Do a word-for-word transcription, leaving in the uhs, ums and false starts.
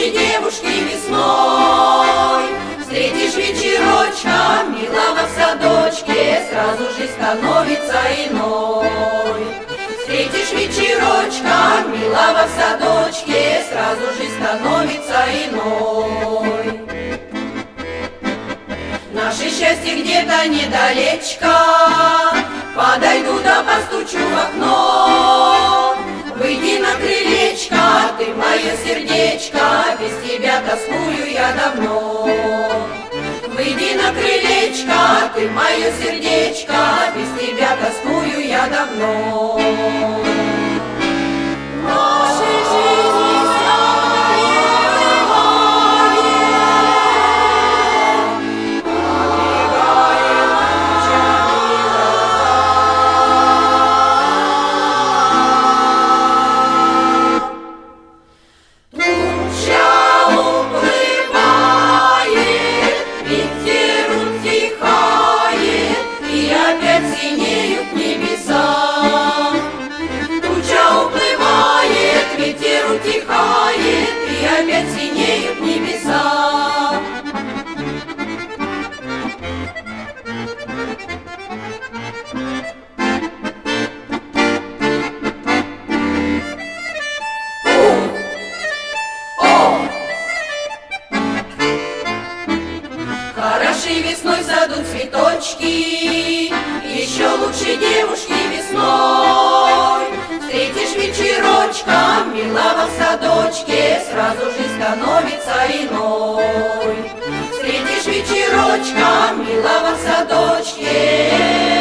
лучшей девушки весной. Встретишь вечерочком милого в садочке, сразу жизнь становится иной. Встретишь вечерочком милого в садочке, сразу жизнь становится иной. Наше счастье где-то недалечко, подойду да постучу в окно. Выйди на крылечко, ты мое сердечко, без тебя тоскую я давно. Выйди на крылечко, ты мое сердечко, без тебя тоскую я давно. Нашей жизни синеют небеса. Туча уплывает, ветер утихает, и опять синеют небеса. Хороши весной в саду цветочки, еще лучше девушки весной. Встретишь вечерочком милого в садочке, сразу жизнь становится иной. Встретишь вечерочком милого в садочке,